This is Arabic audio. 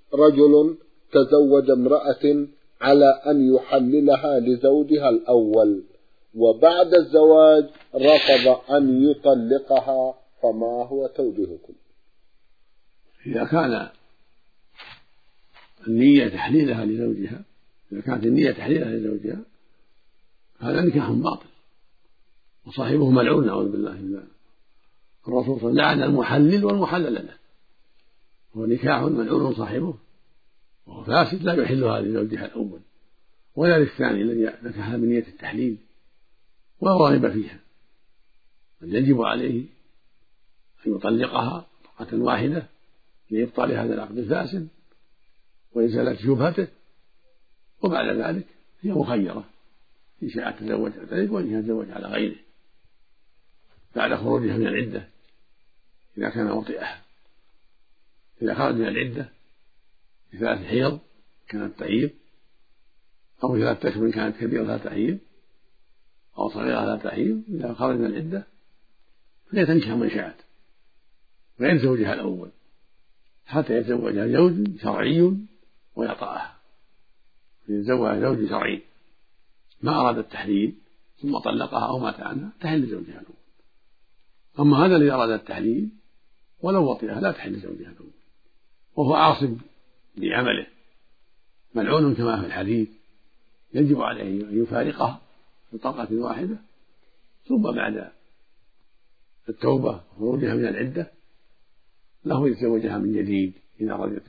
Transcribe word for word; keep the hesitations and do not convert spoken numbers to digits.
رجل تزوج امرأة على أن يحللها لزوجها الأول، وبعد الزواج رفض أن يطلقها، فما هو توجيهكم؟ إذا كان النية تحليلها لزوجها إذا كانت النية تحليلها لزوجها هذا نكاح باطل وصاحبه ملعون، نعوذ بالله من ذلك. الرسول صلى الله عليه وسلم لعن المحلل والمحلل له، هو نكاح ملعون صاحبه وهو فاسد لا يحلها لزوجها الأول، ولا للثاني الذي نكحها بنية التحليل ولا راغب فيها، بل يجب عليه أن يطلقها طلقة واحدة لإبطال هذا العقد الفاسد وإزالة شبهته، وبعد ذلك هي مخيرة إن شاءت تزوج على ذلك وإن شاءت تزوج على غيره بعد خروجها من العدة إذا كان وطئها. إذا خرج من العدة بثلاث حيض كانت تعيب، أو ثلاثة أشهر كانت كبيرة لا تعيب أو صغيرة لا تعيب، إذا خرج من العدة فهي تنكح من شاءت غير زوجها الأول حتى يتزوجها زوج شرعي ويطأها. يتزوجها زوج شرعي ما أراد التحليل ثم طلقها أو مات عنها تحل زوجها الأول. أما هذا الذي أراد التحليل ولو وطئها لا تحل زوجها الأول، وهو عاصم بعمله ملعون كما في الحديث، يجب عليه أن يفارقها بطلقة واحدة ثم بعد التوبة وخروجها من العدة له يتزوجها من جديد إذا رضيت.